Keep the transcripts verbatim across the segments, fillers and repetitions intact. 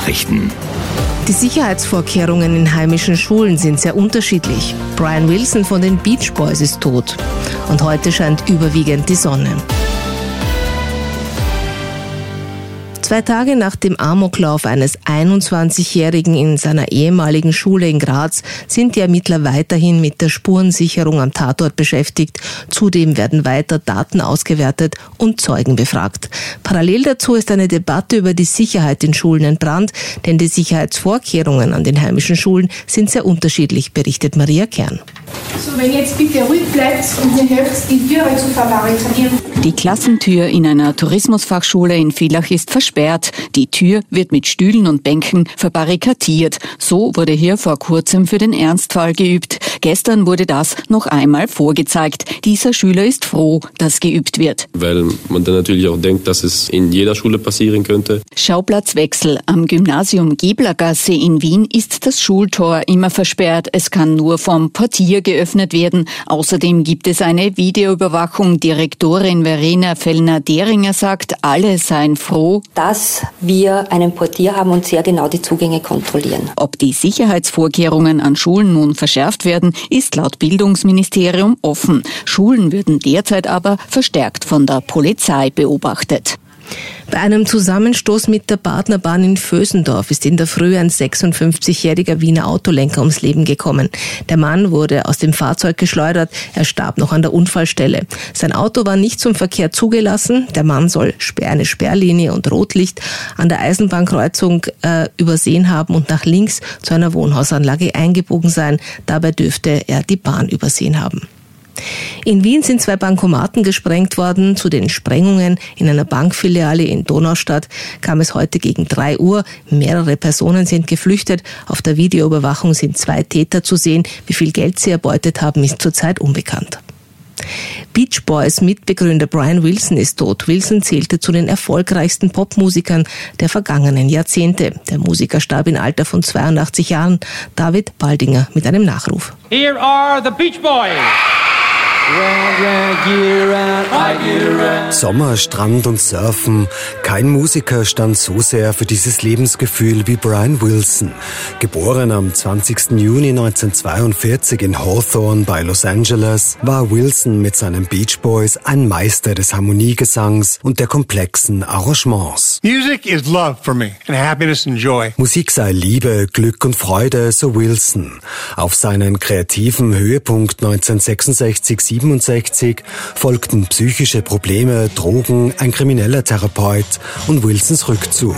Nachrichten. Die Sicherheitsvorkehrungen in heimischen Schulen sind sehr unterschiedlich. Brian Wilson von den Beach Boys ist tot. Und heute scheint überwiegend die Sonne. Zwei Tage nach dem Amoklauf eines einundzwanzigjährigen in seiner ehemaligen Schule in Graz sind die Ermittler weiterhin mit der Spurensicherung am Tatort beschäftigt. Zudem werden weiter Daten ausgewertet und Zeugen befragt. Parallel dazu ist eine Debatte über die Sicherheit in Schulen entbrannt, denn die Sicherheitsvorkehrungen an den heimischen Schulen sind sehr unterschiedlich, berichtet Maria Kern. So, wenn ihr jetzt bitte ruhig bleibt und mir helft, die Türe zu verbarrikadieren. Die Klassentür in einer Tourismusfachschule in Villach ist versperrt. Die Tür wird mit Stühlen und Bänken verbarrikadiert. So wurde hier vor kurzem für den Ernstfall geübt. Gestern wurde das noch einmal vorgezeigt. Dieser Schüler ist froh, dass geübt wird. Weil man dann natürlich auch denkt, dass es in jeder Schule passieren könnte. Schauplatzwechsel. Am Gymnasium Geblergasse in Wien ist das Schultor immer versperrt. Es kann nur vom Portier geöffnet werden. Außerdem gibt es eine Videoüberwachung. Direktorin Verena Fellner-Deringer sagt, alle seien froh, dass wir einen Portier haben und sehr genau die Zugänge kontrollieren. Ob die Sicherheitsvorkehrungen an Schulen nun verschärft werden, ist laut Bildungsministerium offen. Schulen würden derzeit aber verstärkt von der Polizei beobachtet. Bei einem Zusammenstoß mit der Partnerbahn in Vösendorf ist in der Früh ein sechsundfünfzigjähriger Wiener Autolenker ums Leben gekommen. Der Mann wurde aus dem Fahrzeug geschleudert, er starb noch an der Unfallstelle. Sein Auto war nicht zum Verkehr zugelassen, der Mann soll eine Sperrlinie und Rotlicht an der Eisenbahnkreuzung äh, übersehen haben und nach links zu einer Wohnhausanlage eingebogen sein. Dabei dürfte er die Bahn übersehen haben. In Wien sind zwei Bankomaten gesprengt worden. Zu den Sprengungen in einer Bankfiliale in Donaustadt kam es heute gegen drei Uhr. Mehrere Personen sind geflüchtet. Auf der Videoüberwachung sind zwei Täter zu sehen. Wie viel Geld sie erbeutet haben, ist zurzeit unbekannt. Beach Boys Mitbegründer Brian Wilson ist tot. Wilson zählte zu den erfolgreichsten Popmusikern der vergangenen Jahrzehnte. Der Musiker starb im Alter von zweiundachtzig Jahren. David Baldinger mit einem Nachruf. Here are the Beach Boys. Sommer, Strand und Surfen. Kein Musiker stand so sehr für dieses Lebensgefühl wie Brian Wilson. Geboren am zwanzigsten Juni neunzehnhundertzweiundvierzig in Hawthorne bei Los Angeles, war Wilson mit seinen Beach Boys ein Meister des Harmoniegesangs und der komplexen Arrangements. Music is love for me and happiness and joy. Musik sei Liebe, Glück und Freude, so Wilson. Auf seinen kreativen Höhepunkt neunzehnhundertsechsundsechzig siebenundsechzig folgten psychische Probleme, Drogen, ein krimineller Therapeut und Wilsons Rückzug.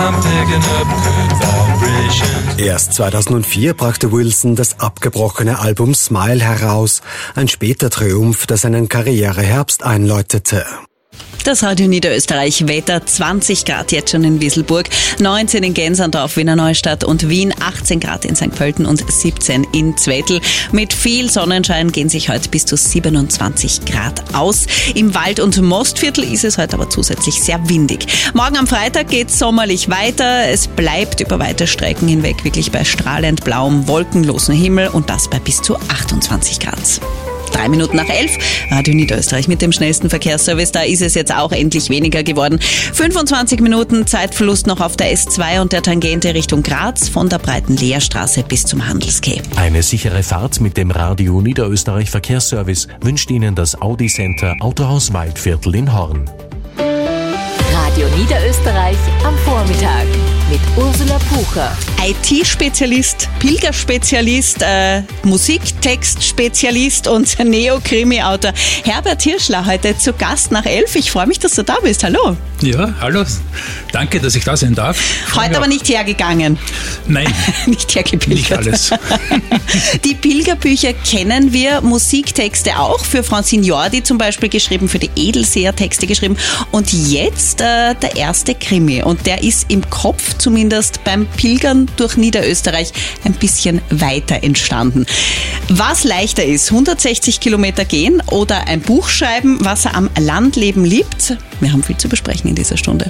Erst zweitausendvier brachte Wilson das abgebrochene Album Smile heraus, ein später Triumph, das seinen Karriereherbst einläutete. Das Radio Niederösterreich Wetter, zwanzig Grad jetzt schon in Wieselburg, neunzehn in Gensandorf, Wiener Neustadt und Wien, achtzehn Grad in Sankt Pölten und siebzehn in Zwettl. Mit viel Sonnenschein gehen sich heute bis zu siebenundzwanzig Grad aus. Im Wald- und Mostviertel ist es heute aber zusätzlich sehr windig. Morgen am Freitag geht es sommerlich weiter. Es bleibt über weite Strecken hinweg wirklich bei strahlend blauem, wolkenlosen Himmel und das bei bis zu achtundzwanzig Grad. Drei Minuten nach elf, Radio Niederösterreich mit dem schnellsten Verkehrsservice. Da ist es jetzt auch endlich weniger geworden. fünfundzwanzig Minuten Zeitverlust noch auf der S zwei und der Tangente Richtung Graz von der Breiten Leerstraße bis zum Handelskeh. Eine sichere Fahrt mit dem Radio Niederösterreich Verkehrsservice wünscht Ihnen das Audi Center Autohaus Waldviertel in Horn. Radio Niederösterreich am Vormittag mit Ursula Pucher. I T-Spezialist, Pilgerspezialist, äh, Musiktextspezialist und Neo-Krimi-Autor Herbert Hirschler heute zu Gast nach elf. Ich freue mich, dass du da bist. Hallo. Ja, hallo. Danke, dass ich da sein darf. Heute aber nicht hergegangen. Nein. Nicht hergepilgert. Nicht alles. Die Pilgerbücher kennen wir, Musiktexte auch, für Francine Jordi zum Beispiel geschrieben, für die Edelseher-Texte geschrieben und jetzt äh, der erste Krimi und der ist im Kopf zumindest beim Pilgern durch Niederösterreich ein bisschen weiter entstanden. Was leichter ist, hundertsechzig Kilometer gehen oder ein Buch schreiben, was er am Landleben liebt? Wir haben viel zu besprechen in dieser Stunde.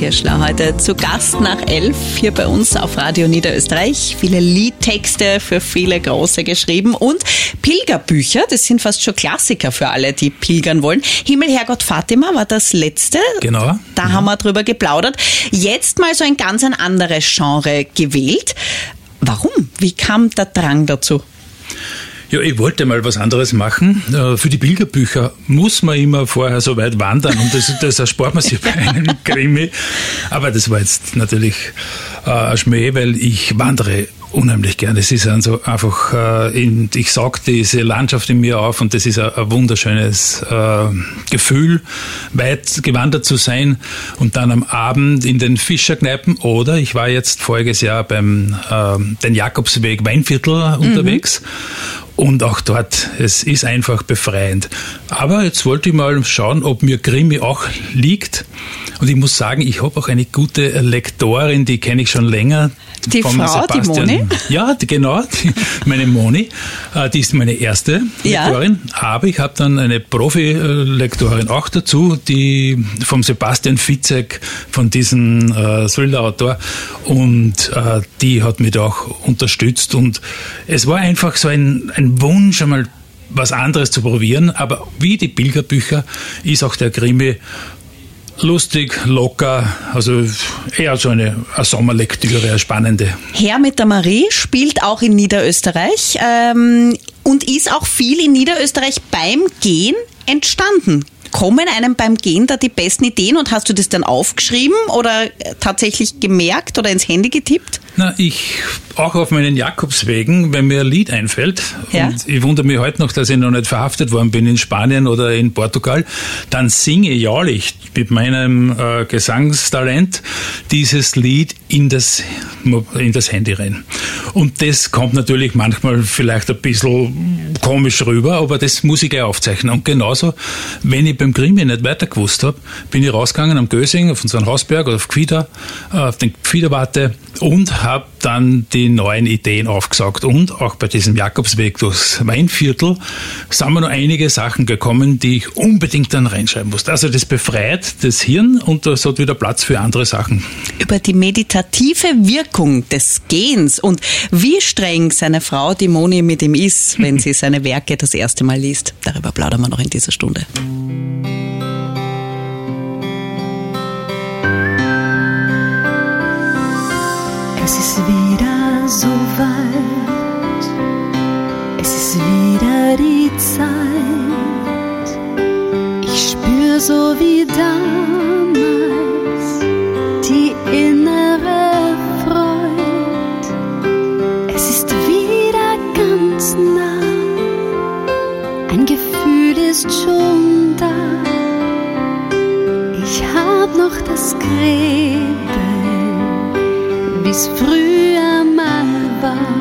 Kirschler heute zu Gast nach elf hier bei uns auf Radio Niederösterreich. Viele Liedtexte für viele Große geschrieben und Pilgerbücher, das sind fast schon Klassiker für alle, die pilgern wollen. Himmel, Herrgott, Fatima war das letzte. Genau. Da ja. haben wir drüber geplaudert. Jetzt mal so ein ganz ein anderes Genre gewählt. Warum? Wie kam der Drang dazu? Ja, ich wollte mal was anderes machen. Für die Pilgerbücher muss man immer vorher so weit wandern und das, das erspart man sich bei einem Krimi. Aber das war jetzt natürlich äh, ein Schmäh, weil ich wandere unheimlich gern. Es ist also einfach, äh, in, ich saug diese Landschaft in mir auf und das ist ein, ein wunderschönes äh, Gefühl, weit gewandert zu sein und dann am Abend in den Fischerkneipen oder ich war jetzt voriges Jahr beim äh, den Jakobsweg Weinviertel unterwegs. Mhm. Und auch dort, es ist einfach befreiend. Aber jetzt wollte ich mal schauen, ob mir Krimi auch liegt. Und ich muss sagen, ich habe auch eine gute Lektorin, die kenne ich schon länger. Die Frau, die Moni? Ja, die, genau, die, meine Moni. Die ist meine erste ja. Lektorin. Aber ich habe dann eine Profi-Lektorin auch dazu, die vom Sebastian Fitzek, von diesem äh, Thriller-Autor. Und äh, die hat mich da auch unterstützt. Und es war einfach so ein, ein Wunsch, einmal was anderes zu probieren. Aber wie die Pilgerbücher ist auch der Krimi lustig, locker, also eher so eine, eine Sommerlektüre, eine spannende. Herr mit der Marie spielt auch in Niederösterreich ähm, und ist auch viel in Niederösterreich beim Gehen entstanden. Kommen einem beim Gehen da die besten Ideen und hast du das dann aufgeschrieben oder tatsächlich gemerkt oder ins Handy getippt? Na, ich auch auf meinen Jakobswegen, wenn mir ein Lied einfällt, ja. und ich wundere mich heute noch, dass ich noch nicht verhaftet worden bin in Spanien oder in Portugal, dann singe ich jährlich mit meinem äh, Gesangstalent dieses Lied in das, in das Handy rein. Und das kommt natürlich manchmal vielleicht ein bisschen komisch rüber, aber das muss ich gleich aufzeichnen. Und genauso, wenn ich beim Krimi nicht weiter gewusst habe, bin ich rausgegangen am Gösing, auf unseren Hausberg oder auf Gfieder, auf den Gfiederwarte und habe dann die neuen Ideen aufgesaugt. Und auch bei diesem Jakobsweg durchs Weinviertel sind mir noch einige Sachen gekommen, die ich unbedingt dann reinschreiben musste. Also das befreit das Hirn und es hat wieder Platz für andere Sachen. Über die meditative Wirkung des Gehens und wie streng seine Frau, die Moni, mit ihm ist, wenn sie seine Werke das erste Mal liest. Darüber plaudern wir noch in dieser Stunde. Es ist wieder so weit, es ist wieder die Zeit. Ich spür so wie damals die innere Freude. Es ist wieder ganz nah, ein Gefühl ist schon da. Ich hab noch das Kribbeln, wie's früher mal war.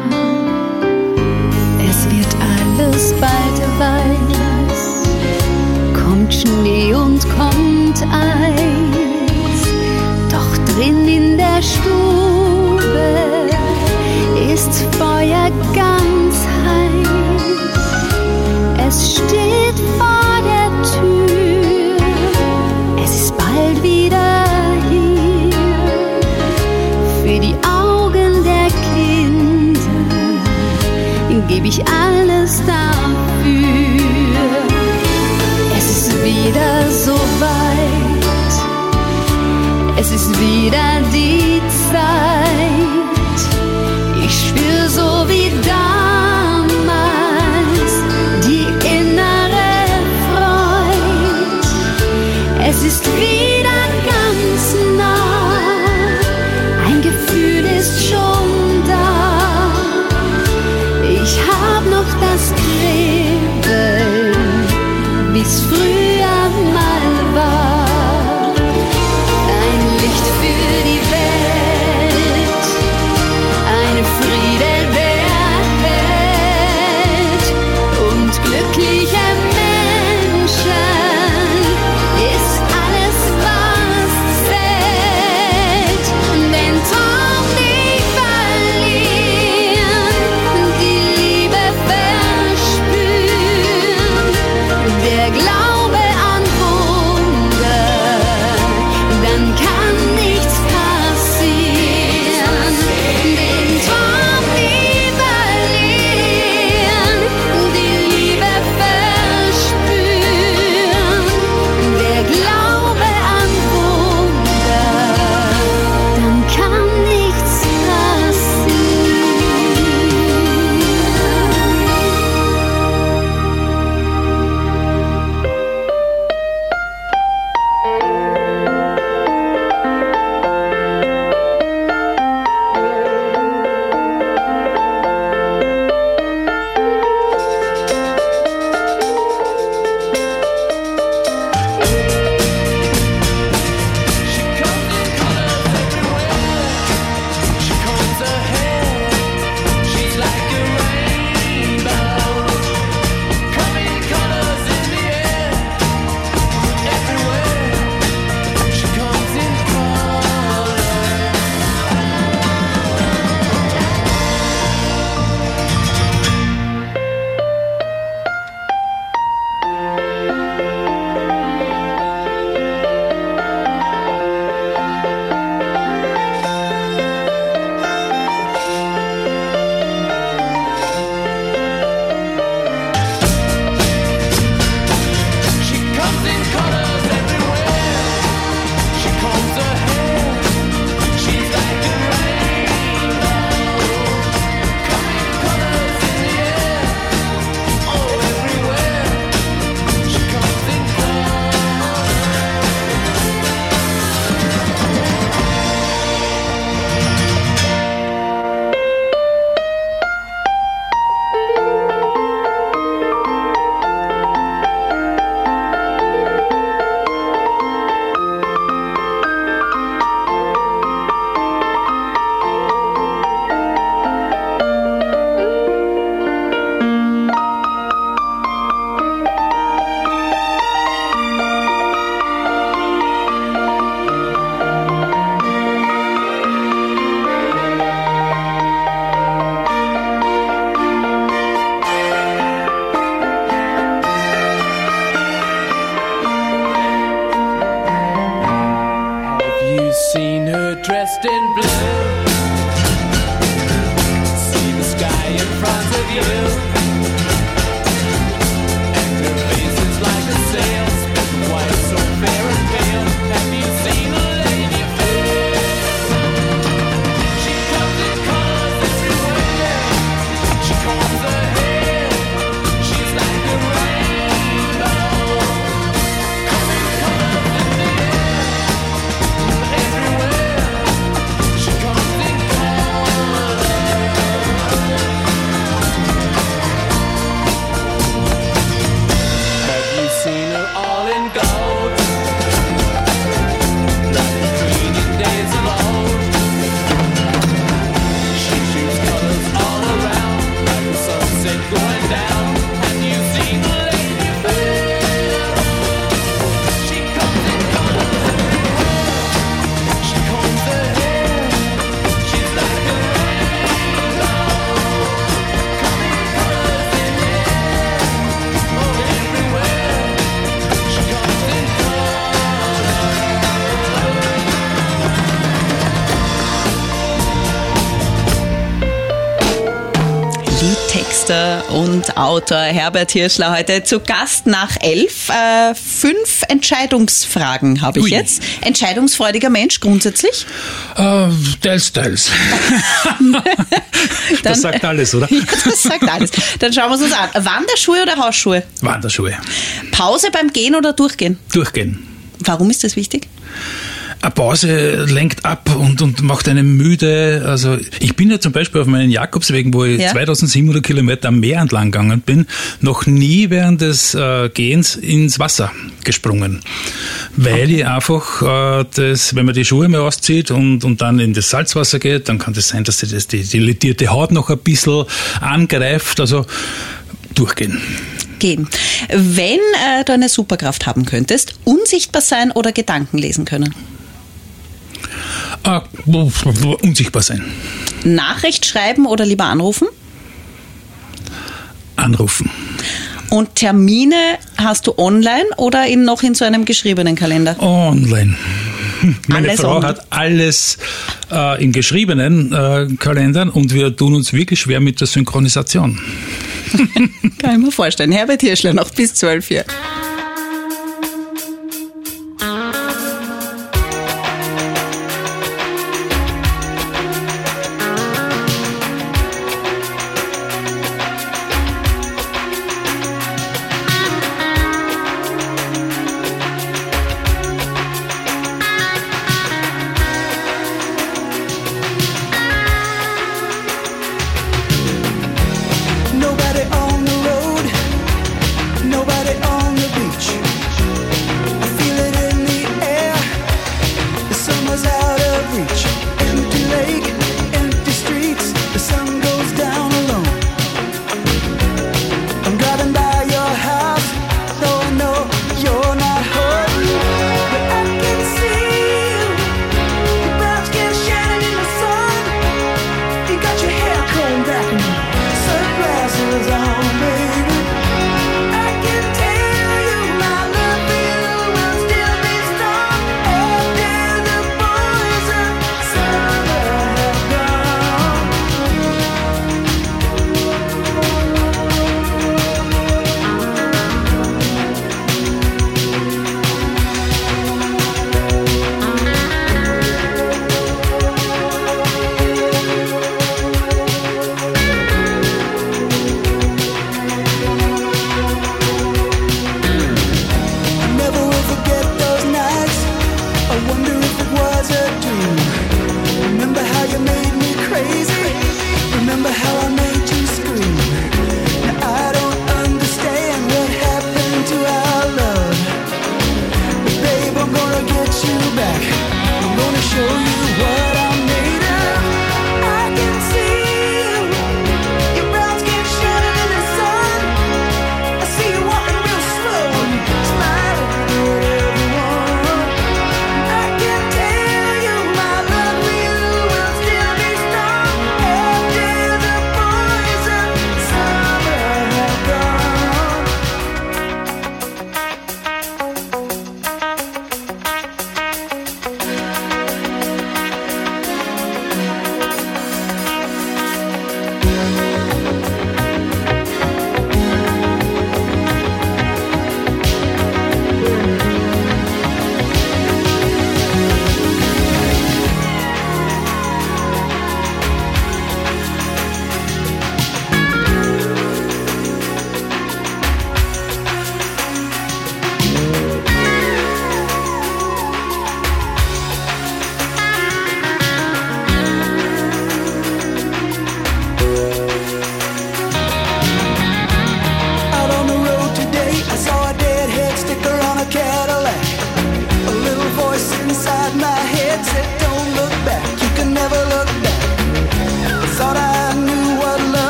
Es wird alles bald weiß, kommt Schnee und kommt Eis. Doch drin in der Stube ist Feuer ganz heiß. Es steht vor der Tür, es ist bald wieder hier. Für die Augen der Kinder gebe ich alles dafür. Es ist wieder so weit, es ist wieder die Zeit. Ich spür so wie damals die innere Freude. Es ist wieder ganz nah, ein Gefühl ist schon da. Ich hab noch das Kribbeln, wie's früher mal war. Ein Licht für die Welt, Liedtexter und Autor Herbert Hirschler heute zu Gast nach elf. Äh, fünf Entscheidungsfragen habe ich Ui. jetzt. Entscheidungsfreudiger Mensch grundsätzlich? Äh, teils, teils. Das Dann, sagt alles, oder? Ja, das sagt alles. Dann schauen wir es uns an. Wanderschuhe oder Hausschuhe? Wanderschuhe. Pause beim Gehen oder Durchgehen? Durchgehen. Warum ist das wichtig? Eine Pause lenkt ab und, und macht einen müde. Also ich bin ja zum Beispiel auf meinen Jakobswegen, wo ich ja. zweitausendsiebenhundert Kilometer am Meer entlang gegangen bin, noch nie während des äh, Gehens ins Wasser gesprungen. Weil ich einfach, äh, das, wenn man die Schuhe mehr auszieht und, und dann in das Salzwasser geht, dann kann das sein, dass das die, die ledierte Haut noch ein bisschen angreift. Also durchgehen. Gehen. Wenn äh, du eine Superkraft haben könntest, unsichtbar sein oder Gedanken lesen können? Ah, unsichtbar sein. Nachricht schreiben oder lieber anrufen? Anrufen. Und Termine hast du online oder in, noch in so einem geschriebenen Kalender? Online. Meine alles Frau online. hat alles äh, in geschriebenen äh, Kalendern und wir tun uns wirklich schwer mit der Synchronisation. Kann ich mir vorstellen. Herbert Hirschler noch bis zwölf Uhr. Nobody on the road, nobody on the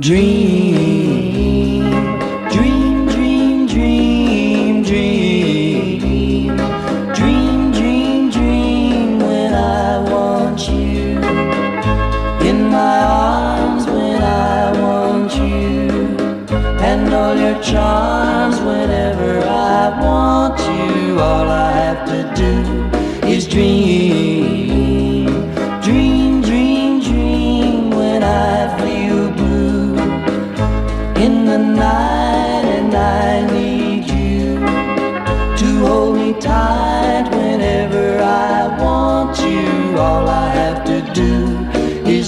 dream, dream, dream, dream, dream, dream, dream, dream when I want you in my arms, when I want you, and all your charms whenever I want you. All I have to do is dream, dream, dream, dream when I feel blue in the night and I need you to hold me tight whenever I want you. All I have to do is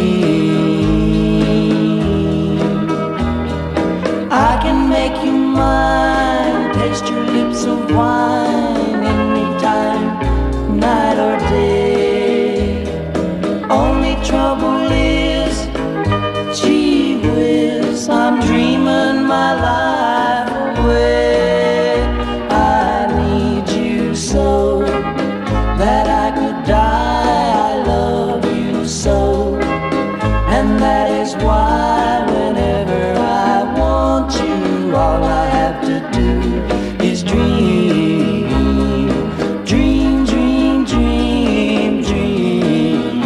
dream. I can make you mine, taste your lips of wine anytime, night or day. Only trouble is, gee whiz, I'm dreaming my life away. I need you so that I could die. I love you so, and that is why whenever I want you, all I have to do is dream, dream, dream, dream, dream.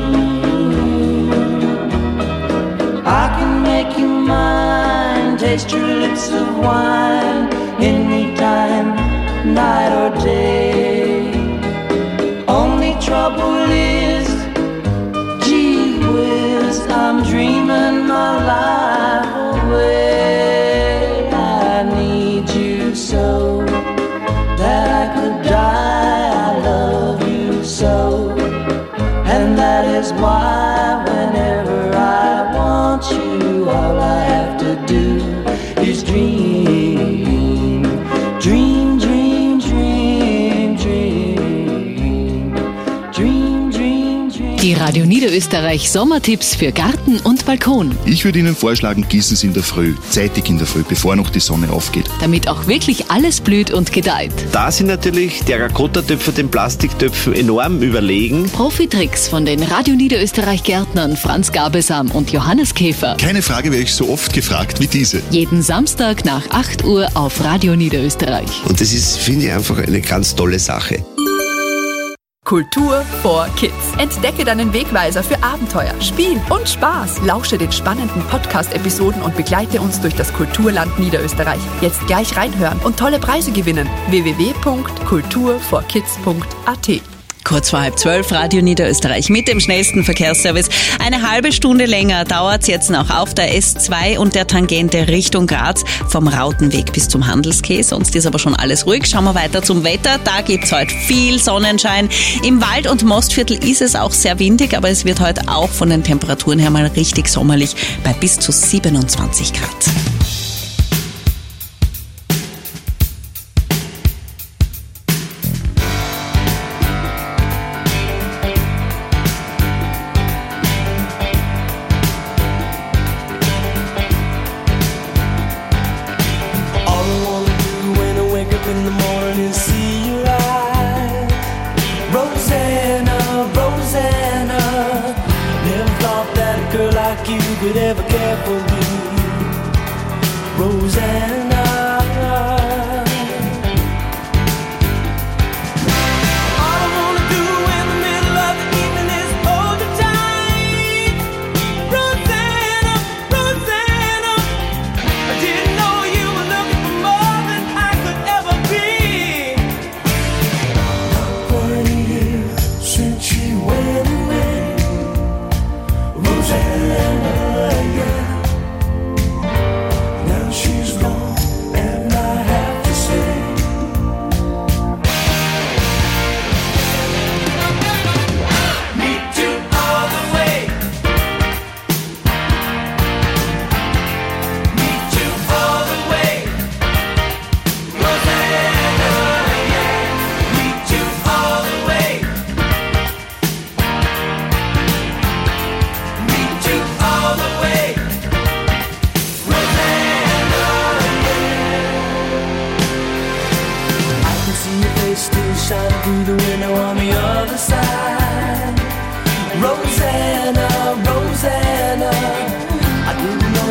I can make you mine, taste your lips of wine anytime, night or day. Only trouble is, gee whiz, I'm dreaming my life away. I need you so that I could die. I love you so, and that is why whenever I want you, all I have to do is dream, dream, dream, dream, dream, dream, dream, dream. Die Radio Niederösterreich Sommertipps für Garten und Balkon. Ich würde Ihnen vorschlagen, gießen Sie in der Früh, zeitig in der Früh, bevor noch die Sonne aufgeht. Damit auch wirklich alles blüht und gedeiht. Da sind natürlich Terrakotta-Töpfe den Plastiktöpfen enorm überlegen. Profitricks von den Radio Niederösterreich Gärtnern Franz Gabelsam und Johannes Käfer. Keine Frage werde ich so oft gefragt wie diese. Jeden Samstag nach acht Uhr auf Radio Niederösterreich. Und das ist, finde ich, einfach eine ganz tolle Sache. Kultur for Kids. Entdecke deinen Wegweiser für Abenteuer, Spiel und Spaß. Lausche den spannenden Podcast-Episoden und begleite uns durch das Kulturland Niederösterreich. Jetzt gleich reinhören und tolle Preise gewinnen. w w w punkt kultur for kids punkt a t. Kurz vor halb zwölf, Radio Niederösterreich mit dem schnellsten Verkehrsservice. Eine halbe Stunde länger dauert's jetzt noch auf der S zwei und der Tangente Richtung Graz vom Rautenweg bis zum Handelsquai. Sonst ist aber schon alles ruhig. Schauen wir weiter zum Wetter. Da gibt's heute viel Sonnenschein. Im Wald- und Mostviertel ist es auch sehr windig, aber es wird heute auch von den Temperaturen her mal richtig sommerlich bei bis zu siebenundzwanzig Grad. Rosanna, Rosanna, I didn't know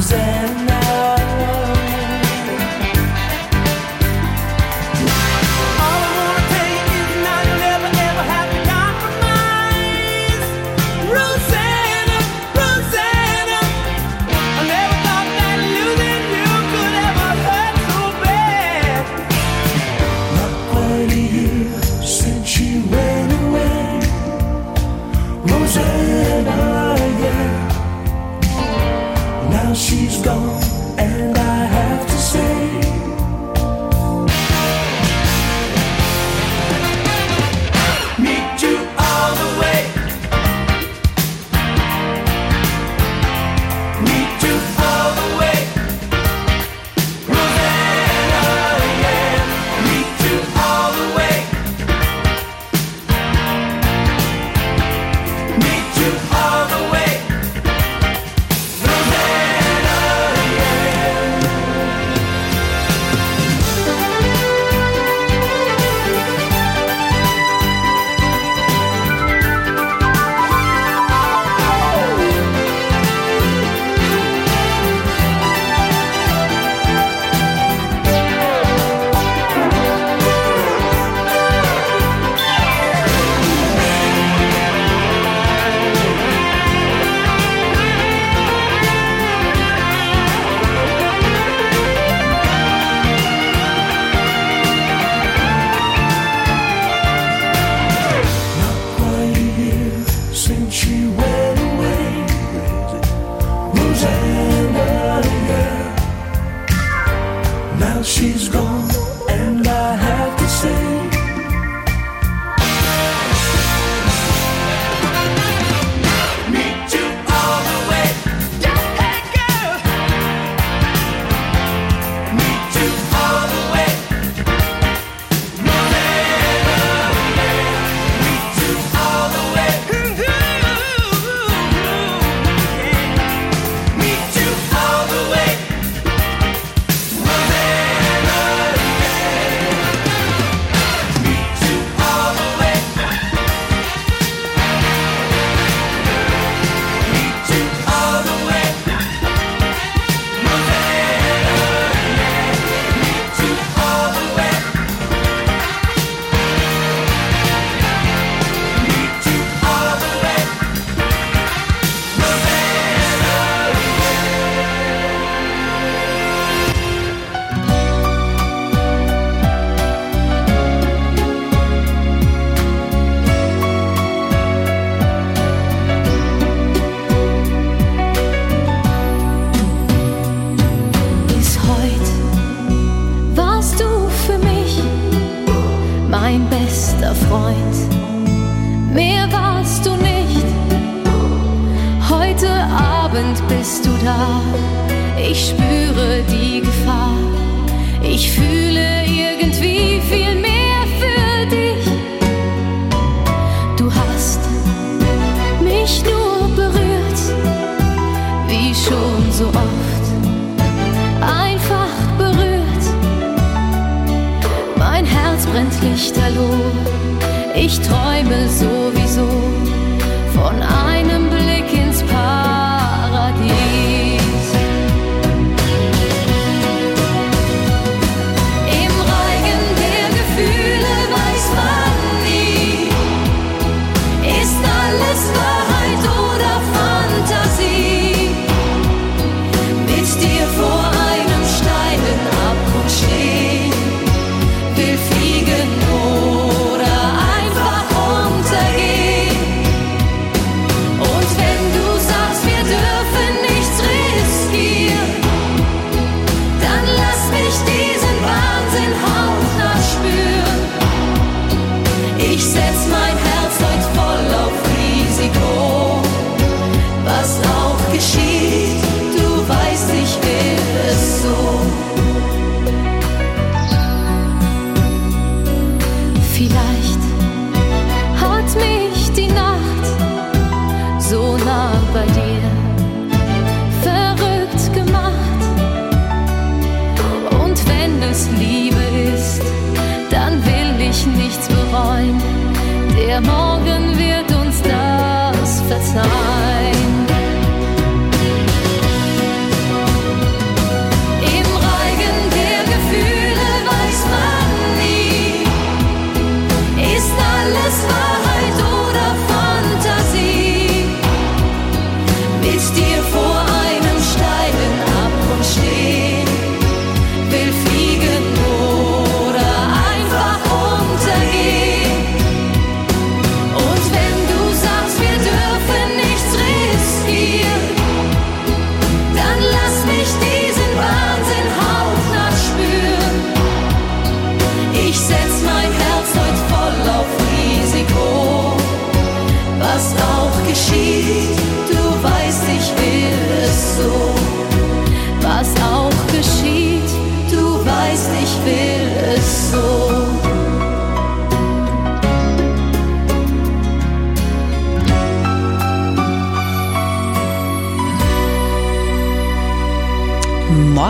verzeihen.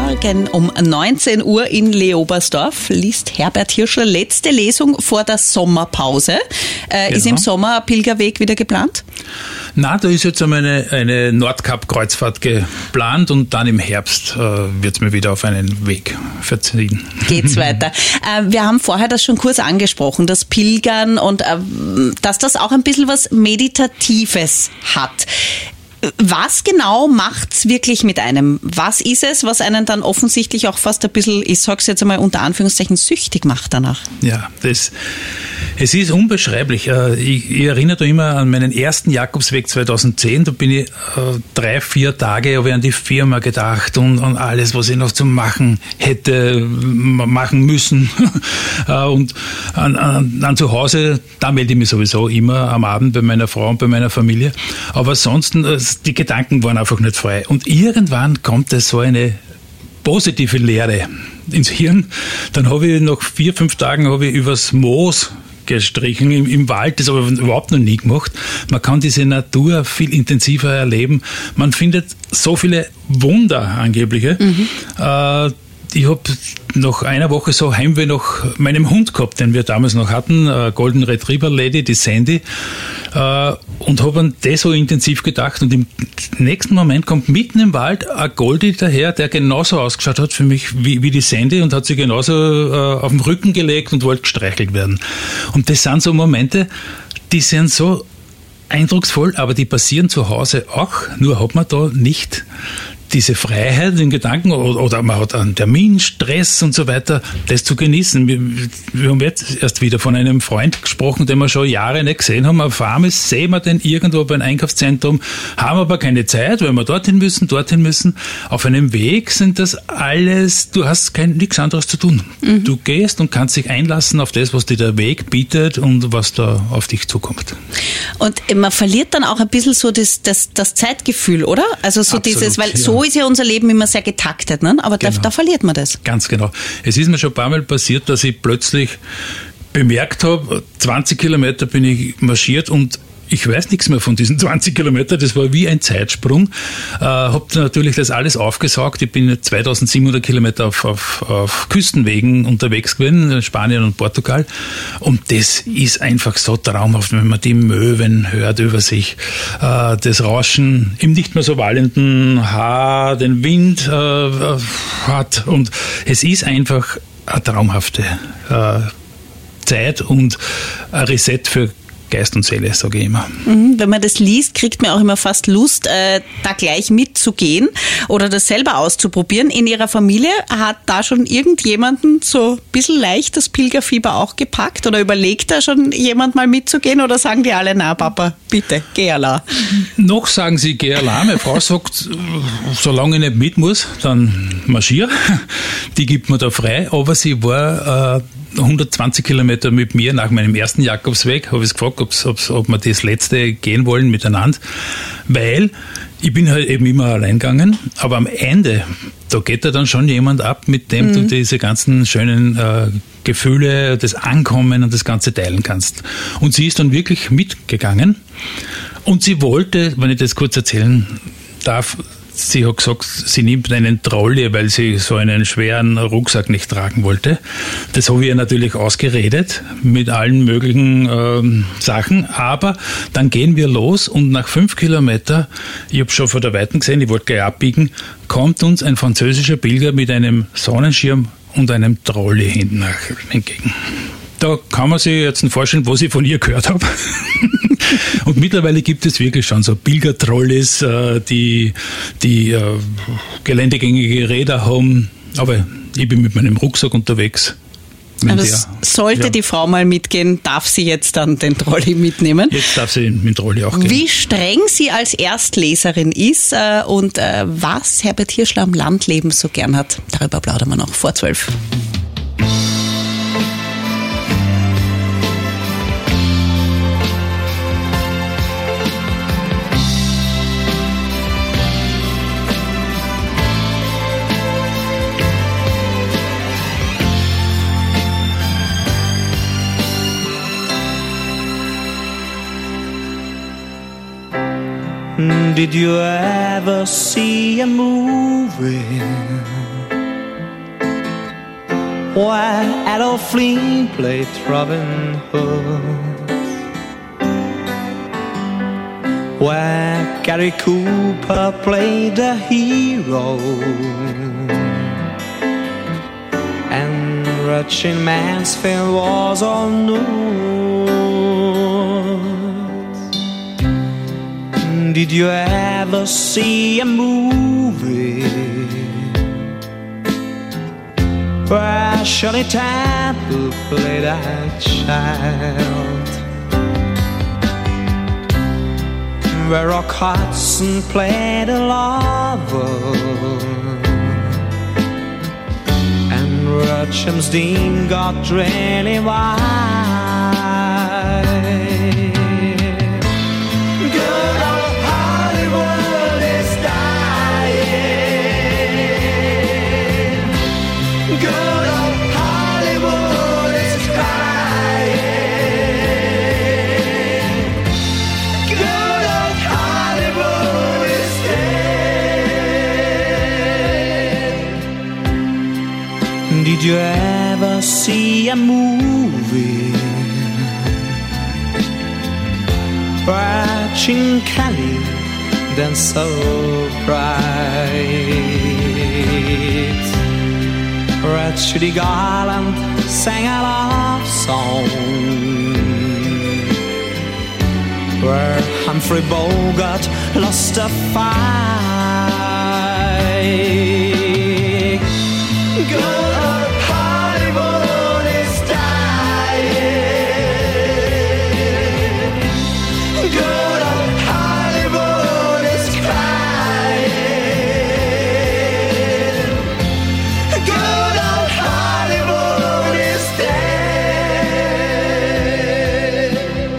Morgen um neunzehn Uhr in Leobersdorf liest Herbert Hirschler letzte Lesung vor der Sommerpause. Äh, genau. Ist im Sommer ein Pilgerweg wieder geplant? Na, da ist jetzt einmal eine, eine Nordkap-Kreuzfahrt geplant und dann im Herbst äh, wird es mir wieder auf einen Weg verziehen. Geht's weiter. Äh, wir haben vorher das schon kurz angesprochen, das Pilgern und äh, dass das auch ein bisschen was Meditatives hat. Was genau macht's wirklich mit einem? Was ist es, was einen dann offensichtlich auch fast ein bisschen, ich sag's jetzt einmal unter Anführungszeichen, süchtig macht danach? Ja, das, es ist unbeschreiblich. Ich, ich erinnere da immer an meinen ersten Jakobsweg zweitausendzehn. Da bin ich äh, drei, vier Tage habe ich an die Firma gedacht und an alles, was ich noch zu machen hätte, machen müssen. Und an, an, an zu Hause, da melde ich mich sowieso immer am Abend bei meiner Frau und bei meiner Familie. Aber ansonsten, die Gedanken waren einfach nicht frei. Und irgendwann kommt es so eine positive Leere ins Hirn. Dann habe ich nach vier, fünf Tagen habe ich übers Moos gestrichen im, im Wald. Das habe ich überhaupt noch nie gemacht. Man kann diese Natur viel intensiver erleben. Man findet so viele Wunder angebliche. Mhm. Äh, Ich habe nach einer Woche so Heimweh nach meinem Hund gehabt, den wir damals noch hatten, Golden Retriever Lady, die Sandy, und habe an das so intensiv gedacht. Und im nächsten Moment kommt mitten im Wald ein Goldie daher, der genauso ausgeschaut hat für mich wie, wie die Sandy und hat sich genauso auf den Rücken gelegt und wollte gestreichelt werden. Und das sind so Momente, die sind so eindrucksvoll, aber die passieren zu Hause auch, nur hat man da nicht diese Freiheit in Gedanken oder man hat einen Termin, Stress und so weiter, das zu genießen. Wir, wir haben jetzt erst wieder von einem Freund gesprochen, den wir schon Jahre nicht gesehen haben. Auf einmal sehen wir den irgendwo bei einem Einkaufszentrum, haben aber keine Zeit, weil wir dorthin müssen, dorthin müssen. Auf einem Weg sind das alles, du hast kein, nichts anderes zu tun. Mhm. Du gehst und kannst dich einlassen auf das, was dir der Weg bietet und was da auf dich zukommt. Und man verliert dann auch ein bisschen so das, das, das Zeitgefühl, oder? Also so Absolut, dieses, weil ja. so ist ja unser Leben immer sehr getaktet, ne? Aber genau. da, da verliert man das. Ganz genau. Es ist mir schon ein paar Mal passiert, dass ich plötzlich bemerkt habe, zwanzig Kilometer bin ich marschiert und ich weiß nichts mehr von diesen zwanzig Kilometern, das war wie ein Zeitsprung. Äh, habe natürlich das alles aufgesaugt. Ich bin zweitausendsiebenhundert Kilometer auf, auf, auf Küstenwegen unterwegs gewesen, in Spanien und Portugal. Und das ist einfach so traumhaft, wenn man die Möwen hört über sich, äh, das Rauschen im nicht mehr so wallenden Haar, den Wind äh, hat. Und es ist einfach eine traumhafte äh, Zeit und ein Reset für Geist und Seele, sage ich immer. Wenn man das liest, kriegt man auch immer fast Lust, äh, da gleich mitzugehen oder das selber auszuprobieren. In Ihrer Familie hat da schon irgendjemanden so ein bisschen leicht das Pilgerfieber auch gepackt oder überlegt da schon jemand mal mitzugehen oder sagen die alle, na Papa, bitte, geh allein? Noch sagen sie, geh allein. Meine Frau sagt, solange ich nicht mit muss, dann marschier. Die gibt mir da frei, aber sie war äh, hundertzwanzig Kilometer mit mir nach meinem ersten Jakobsweg, habe ich gefragt, ob's, ob's, ob wir das letzte gehen wollen miteinander, weil ich bin halt eben immer allein gegangen, aber am Ende, da geht da dann schon jemand ab, mit dem mhm. du diese ganzen schönen äh, Gefühle, das Ankommen und das Ganze teilen kannst. Und sie ist dann wirklich mitgegangen und sie wollte, wenn ich das kurz erzählen darf, sie hat gesagt, sie nimmt einen Trolley, weil sie so einen schweren Rucksack nicht tragen wollte. Das habe ich ihr natürlich ausgeredet mit allen möglichen ähm, Sachen. Aber dann gehen wir los und nach fünf Kilometer, ich habe schon von der Weiten gesehen, ich wollte gleich abbiegen, kommt uns ein französischer Pilger mit einem Sonnenschirm und einem Trolley hinten nach entgegen. Da kann man sich jetzt vorstellen, was ich von ihr gehört habe. Und mittlerweile gibt es wirklich schon so Pilgertrolleys, die, die geländegängige Räder haben. Aber ich bin mit meinem Rucksack unterwegs. Aber der, sollte ja. die Frau mal mitgehen, darf sie jetzt dann den Trolley mitnehmen? Jetzt darf sie mit dem Trolley auch gehen. Wie streng sie als Erstleserin ist äh, und äh, was Herbert Hirschler am Landleben so gern hat, darüber plaudern wir noch vor zwölf. Did you ever see a movie where Adolf Flynn played Robin Hood, where Gary Cooper played the hero, and Rutchin Mansfield was on nude. Did you ever see a movie where Shirley Temple played a child, where Rock Hudson played a lover, and Rutcham's Dean got really wide? Good old Hollywood is dying. Good old Hollywood is crying. Good old Hollywood is dead. Did you ever see a movie where Gene Kelly danced so bright, where Judy Garland sang a love song, where Humphrey Bogart lost a fight? Good old Hollywood is dying. Good old Hollywood is crying. Good old Hollywood is dead.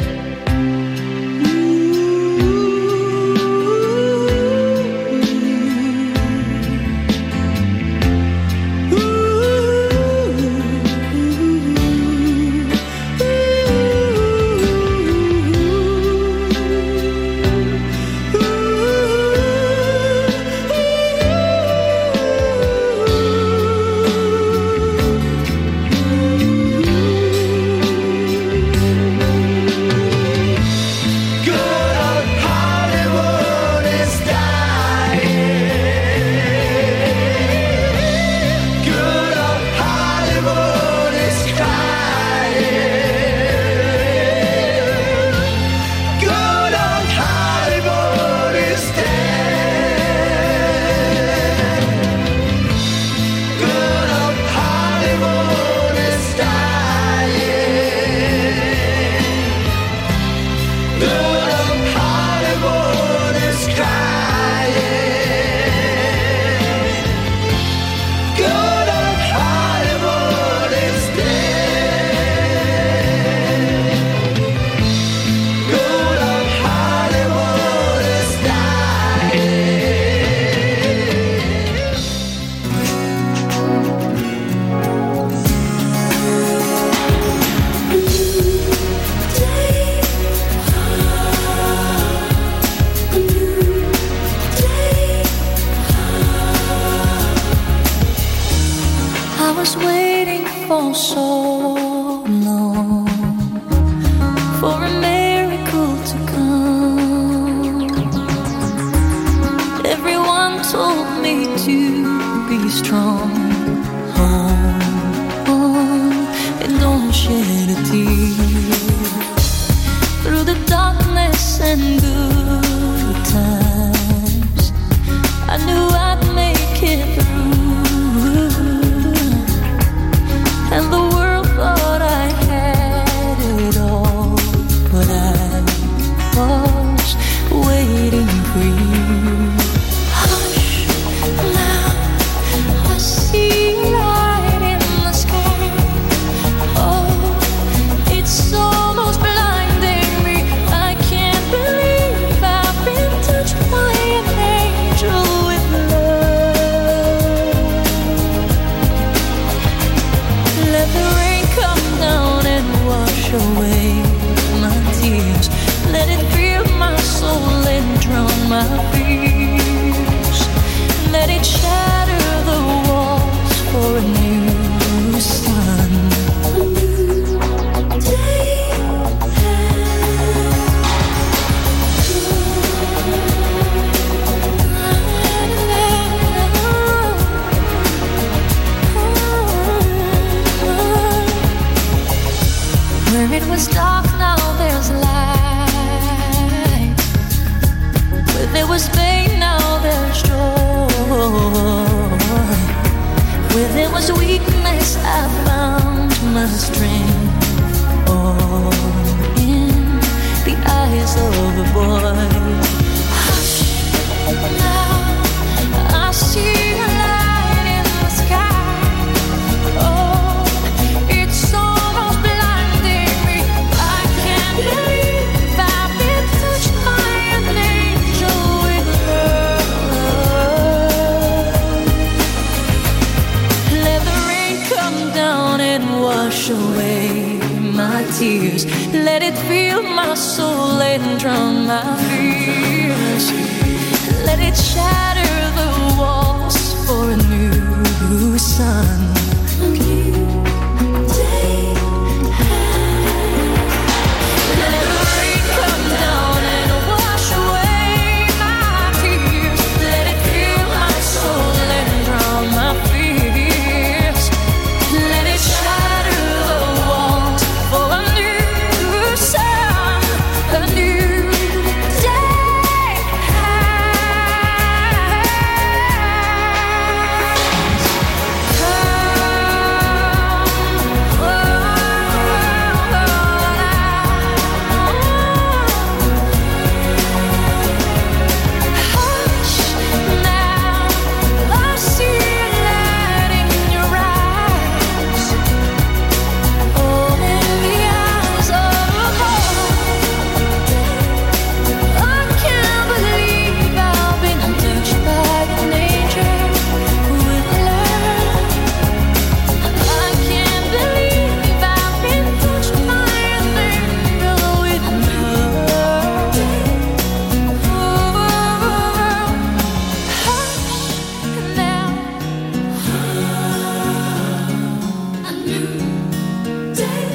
I was waiting for so long for a miracle to come. Everyone told me to be strong. Oh, oh, and don't shed a tear. Through the darkness and good times, I knew I'd make it through. And the world thought I had it all, but I was waiting for you. Hush, now I see light in the sky. Oh, it's almost blinding me. I can't believe I've been touched by an angel with love. Let the rain come down and wash away my tears. Let it fill my soul and drown my fears. Let it shatter the walls for a new start. was dark, now there's light. Where there was pain, now there's joy. Where there was weakness, I found my strength. Oh, in the eyes of a boy. Hush, now I see a light in the sky. Oh, it's almost blinding me. I can't believe I've been touched by an angel with love. Let the rain come down and wash away my tears. Let it fill my soul and drown my fears. Let it shatter the walls for a new sun. A new day. Let the rain come down and wash away my tears. Let it fill my soul and drown my fears. Let it shatter the walls for a new sun, a new day. Hush, now I see a light in your eyes. Oh, in the eyes of a boy. I can't believe I've been touched by an angel with love. I can't believe I've been touched by an angel with love. Oh, hush now. A new day.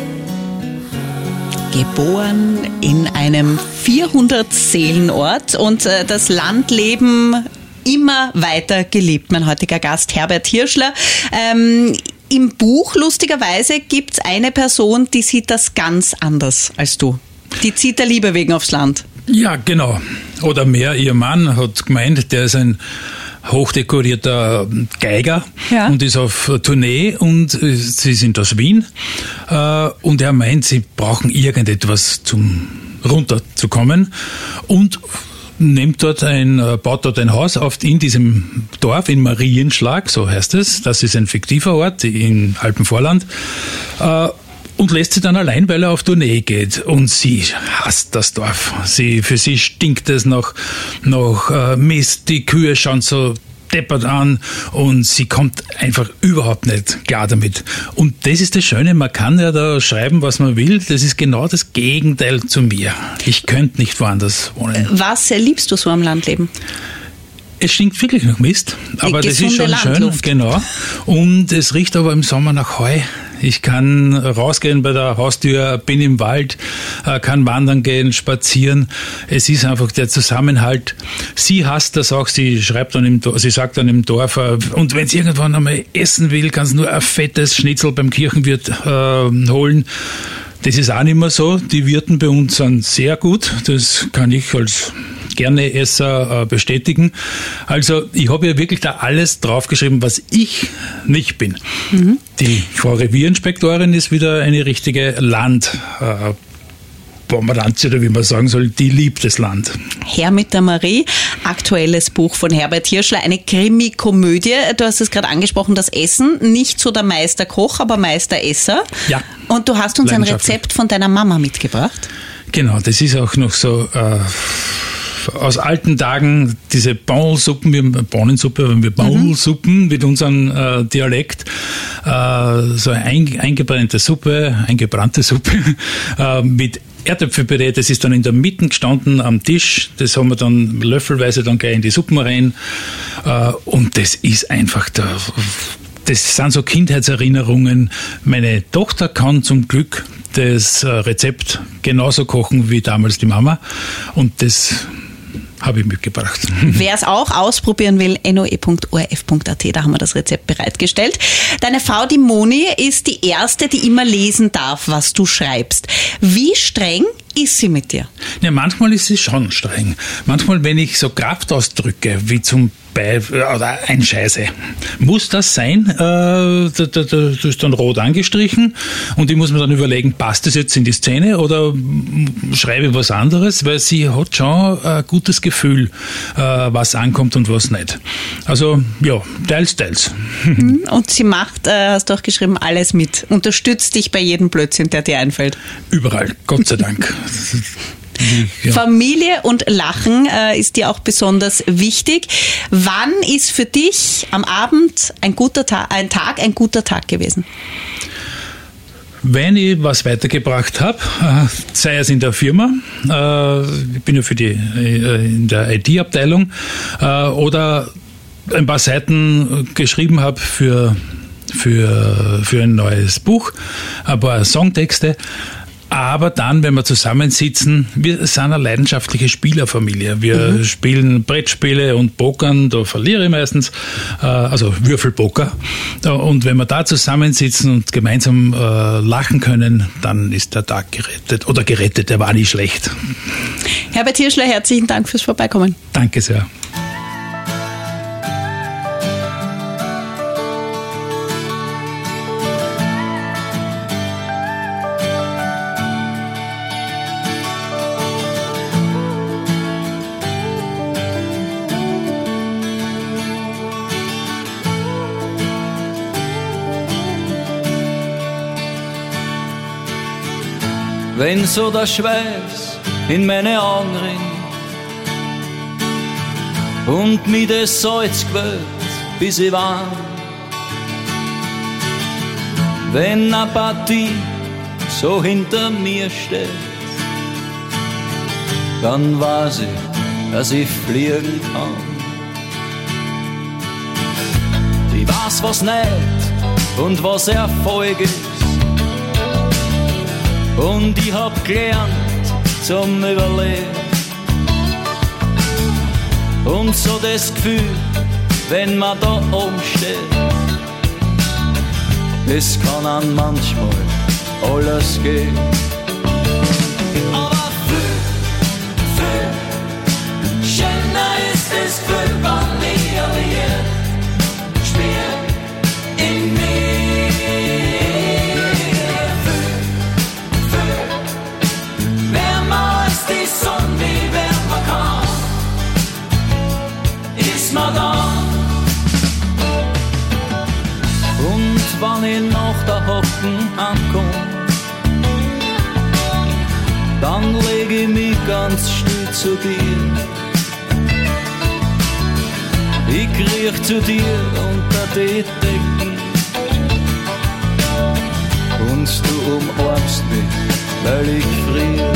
Geboren in einem vierhundert-Seelen-Ort und äh, das Landleben immer weiter geliebt. Mein heutiger Gast Herbert Hirschler. Ähm, Im Buch, lustigerweise, gibt es eine Person, die sieht das ganz anders als du. Die zieht der Liebe wegen aufs Land. Ja, genau. Oder mehr, ihr Mann hat gemeint, der ist ein hochdekorierter Geiger Ja. und ist auf Tournee und äh, sie sind aus Wien äh, und er meint, sie brauchen irgendetwas zum runterzukommen und nimmt dort ein, äh, baut dort ein Haus auf in diesem Dorf in Marienschlag, so heißt es. Das ist ein fiktiver Ort im Alpenvorland. Äh, Und lässt sie dann allein, weil er auf Tournee geht. Und sie hasst das Dorf. Sie, für sie stinkt es nach, nach äh, Mist. Die Kühe schauen so deppert an und sie kommt einfach überhaupt nicht klar damit. Und das ist das Schöne, man kann ja da schreiben, was man will. Das ist genau das Gegenteil zu mir. Ich könnte nicht woanders wohnen. Was liebst du so am Landleben? Es stinkt wirklich nach Mist, aber das ist schon Landluft. schön, genau. Und es riecht aber im Sommer nach Heu. Ich kann rausgehen bei der Haustür, bin im Wald, kann wandern gehen, spazieren. Es ist einfach der Zusammenhalt. Sie hasst das auch, sie schreibt dann im Dorf, sie sagt dann im Dorf, und wenn sie irgendwann einmal essen will, kann sie nur ein fettes Schnitzel beim Kirchenwirt äh, holen. Das ist auch nicht mehr so. Die Wirten bei uns sind sehr gut. Das kann ich als gerne Esser bestätigen. Also ich habe ja wirklich da alles draufgeschrieben, was ich nicht bin. Mhm. Die Frau Revierinspektorin ist wieder eine richtige Land äh, Pomeranze, oder wie man sagen soll, die liebt das Land. Herr mit der Marie, aktuelles Buch von Herbert Hirschler, eine Krimi-Komödie. Du hast es gerade angesprochen, das Essen, nicht so der Meisterkoch, aber Meisteresser. Ja. Und du hast uns ein Rezept von deiner Mama mitgebracht. Genau, das ist auch noch so äh, aus alten Tagen, diese Baulsuppen, wir Bohnensuppe, aber wir Baulsuppen mhm. mit unserem äh, Dialekt, äh, so eine ein, eingebrannte Suppe, eingebrannte Suppe äh, mit Erdäpfelpüree, das ist dann in der Mitte gestanden am Tisch, das haben wir dann löffelweise dann gleich in die Suppen rein äh, und das ist einfach der, das sind so Kindheitserinnerungen. Meine Tochter kann zum Glück das Rezept genauso kochen wie damals die Mama und das habe ich mitgebracht. Wer es auch ausprobieren will, n o e punkt o r f punkt a t, da haben wir das Rezept bereitgestellt. Deine Frau, die Moni, ist die erste, die immer lesen darf, was du schreibst. Wie streng ist sie mit dir? Ja, manchmal ist sie schon streng. Manchmal, wenn ich so Kraftausdrücke, wie zum Beispiel, oder ein Scheiße, muss das sein? Äh, da, da, da, das ist dann rot angestrichen und ich muss mir dann überlegen, passt das jetzt in die Szene oder schreibe ich was anderes? Weil sie hat schon ein gutes Gefühl, äh, was ankommt und was nicht. Also, ja, teils, teils. Und sie macht, äh, hast du auch geschrieben, alles mit. Unterstützt dich bei jedem Blödsinn, der dir einfällt. Überall, Gott sei Dank. Ja. Familie und Lachen äh, ist dir auch besonders wichtig. Wann ist für dich am Abend ein guter Ta- ein Tag ein guter Tag gewesen? Wenn ich was weitergebracht habe, äh, sei es in der Firma, äh, ich bin ja für die äh, in der I T-Abteilung, äh, oder ein paar Seiten geschrieben habe für, für, für ein neues Buch, ein paar Songtexte. Aber dann, wenn wir zusammensitzen, wir sind eine leidenschaftliche Spielerfamilie. Wir mhm. spielen Brettspiele und Pokern, da verliere ich meistens, äh, also Würfelpoker. Und wenn wir da zusammensitzen und gemeinsam äh, lachen können, dann ist der Tag gerettet. Oder gerettet, der war nicht schlecht. Herbert Hirschler, herzlichen Dank fürs Vorbeikommen. Danke sehr. Wenn so der Schweiß in meine Augen rinnt und mir das Salz quält, bis ich warm. Wenn eine Partie so hinter mir steht, dann weiß ich, dass ich fliegen kann. Ich weiß, was nicht und was Erfolg ist. Und ich hab gelernt zum Überleben. Und so das Gefühl, wenn man da oben steht, es kann an manchmal alles gehen. Aber viel, viel schöner ist das Gefühl, wenn ich alliert spiel in mir. Und wenn ich nach der Hocken ankomm, dann leg ich mich ganz still zu dir. Ich kriech zu dir unter die Decken und du umarmst mich, weil ich friere.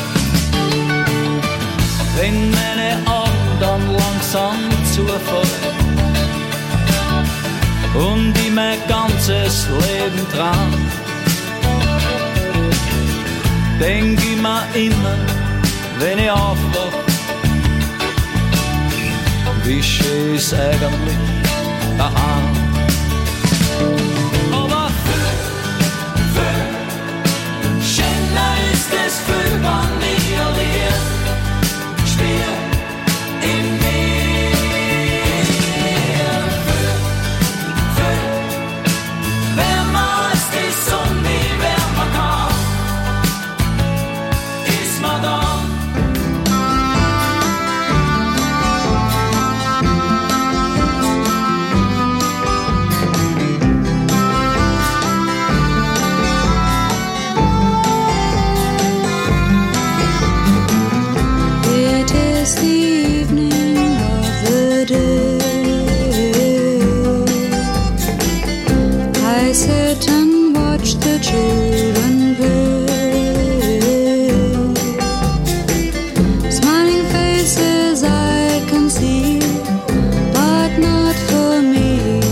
Wenn meine Augen dann langsam zufallen und ich mein ganzes Leben dran, denk ich mir immer, wenn ich aufwach, wie schön ist eigentlich daheim. Aber viel, viel schöner ist das Gefühl, wenn ich alliert spiel in mir. Viel, viel, wenn man ist die Sonne, wer man kann, ist man da. I sit and watch the children play. Smiling faces I can see, but not for me.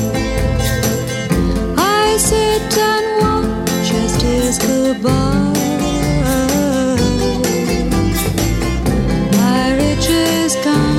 I sit and watch as days go by. My riches gone.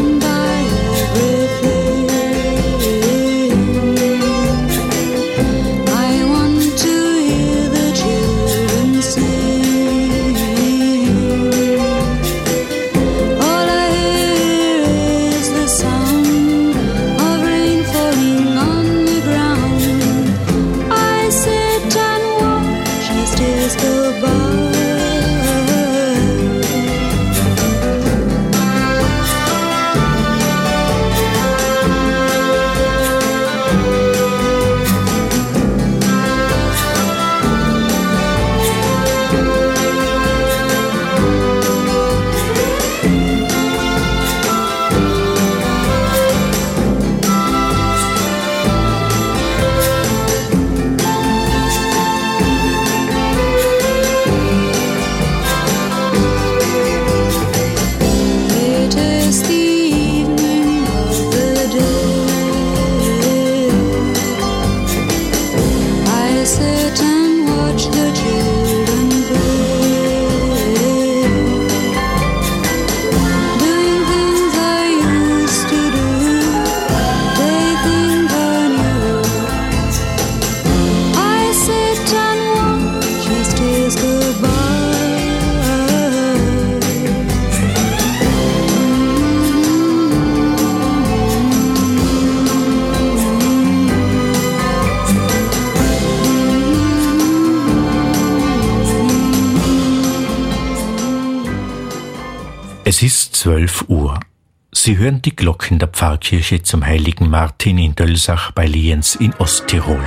Es ist zwölf Uhr. Sie hören die Glocken der Pfarrkirche zum heiligen Martin in Dölsach bei Lienz in Osttirol.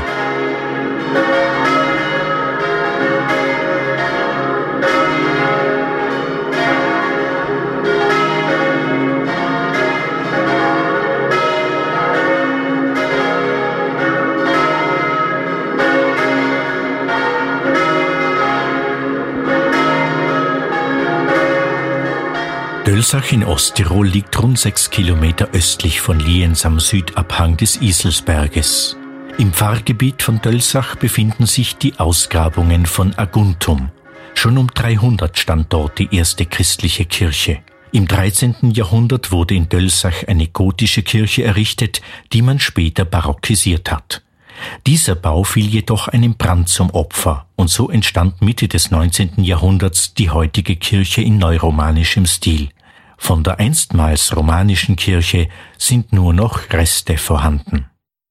Dölsach in Osttirol liegt rund sechs Kilometer östlich von Lienz am Südabhang des Iselsberges. Im Pfarrgebiet von Dölsach befinden sich die Ausgrabungen von Aguntum. Schon um dreihundert stand dort die erste christliche Kirche. Im dreizehnten Jahrhundert wurde in Dölsach eine gotische Kirche errichtet, die man später barockisiert hat. Dieser Bau fiel jedoch einem Brand zum Opfer und so entstand Mitte des neunzehnten Jahrhunderts die heutige Kirche in neuromanischem Stil. Von der einstmals romanischen Kirche sind nur noch Reste vorhanden.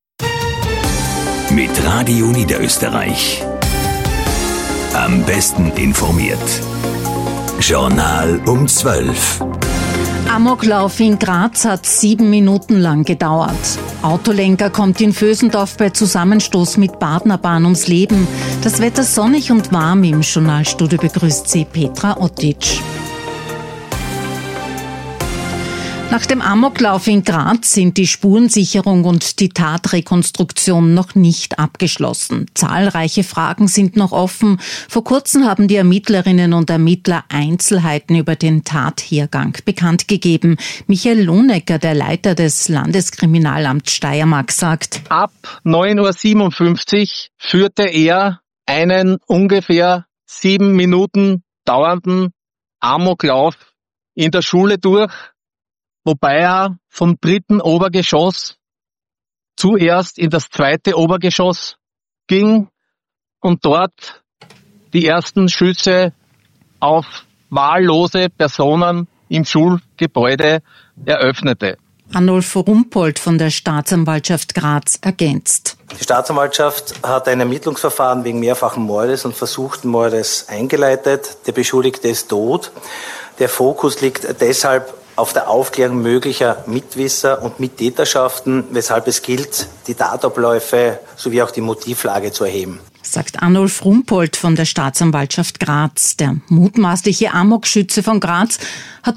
Mit Radio Niederösterreich. Am besten informiert. Journal um zwölf. Amoklauf in Graz hat sieben Minuten lang gedauert. Autolenker kommt in Vösendorf bei Zusammenstoß mit Partnerbahn ums Leben. Das Wetter sonnig und warm. Im Journalstudio begrüßt sie Petra Ottic. Nach dem Amoklauf in Graz sind die Spurensicherung und die Tatrekonstruktion noch nicht abgeschlossen. Zahlreiche Fragen sind noch offen. Vor kurzem haben die Ermittlerinnen und Ermittler Einzelheiten über den Tathergang bekannt gegeben. Michael Lohnecker, der Leiter des Landeskriminalamts Steiermark, sagt: Ab neun Uhr siebenundfünfzig führte er einen ungefähr sieben Minuten dauernden Amoklauf in der Schule durch, wobei er vom dritten Obergeschoss zuerst in das zweite Obergeschoss ging und dort die ersten Schüsse auf wahllose Personen im Schulgebäude eröffnete. Arnulf Rumpold von der Staatsanwaltschaft Graz ergänzt: Die Staatsanwaltschaft hat ein Ermittlungsverfahren wegen mehrfachen Mordes und versuchten Mordes eingeleitet. Der Beschuldigte ist tot. Der Fokus liegt deshalb auf der Aufklärung möglicher Mitwisser und Mittäterschaften, weshalb es gilt, die Tatabläufe sowie auch die Motivlage zu erheben. Sagt Arnulf Rumpold von der Staatsanwaltschaft Graz. Der mutmaßliche Amokschütze von Graz hat